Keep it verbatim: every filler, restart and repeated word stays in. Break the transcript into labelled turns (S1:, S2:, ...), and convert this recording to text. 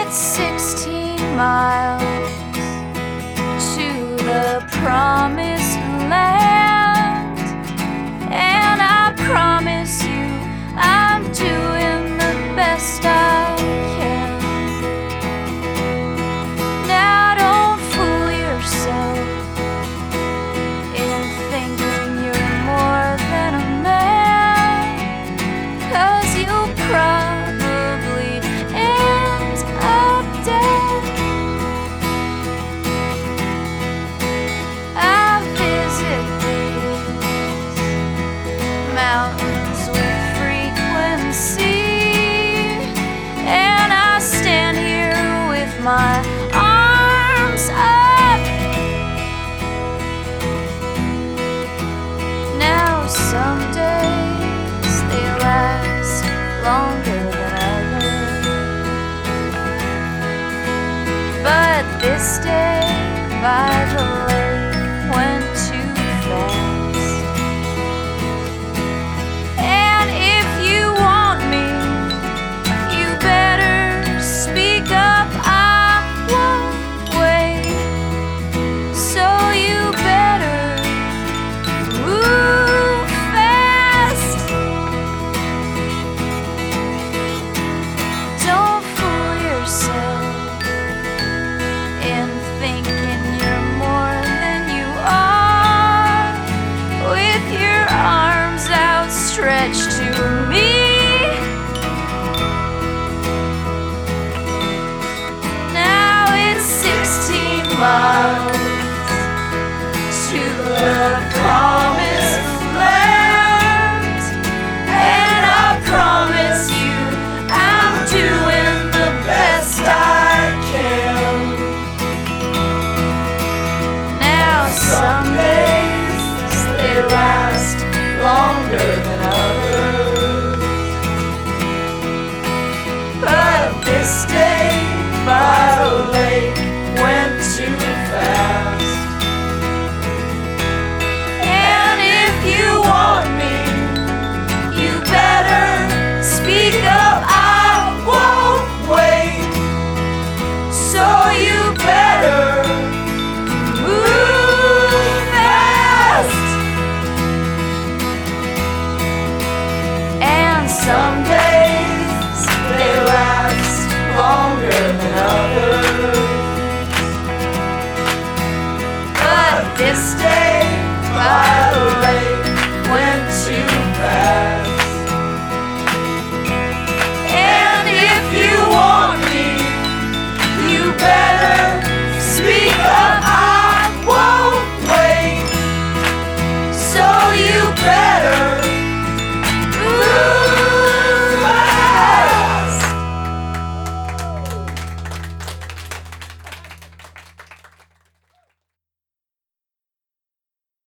S1: It's sixteen miles to the promised land, and I promise you I'm doing the best I can. Now don't fool yourself in thinking you're more than a man, 'cause you'll probably end up dead. I visit these mountains with frequency, and I stand here with my arms up. Now some days they last longer than others, but this day by the lake went too fast. And if you want me, you better speak up. I won't wait, so you better move fast. Don't fool yourself in thinking you're more than you are, with your arms outstretched to me. Now it's sixteen miles to the promised land, and I promise you I'm doing the best I can. Now some days they last longer than others, but this day by the lake went too fast. And if you want me, you better speak up. I won't wait, so you better move fast. And some days they last longer than others, but this day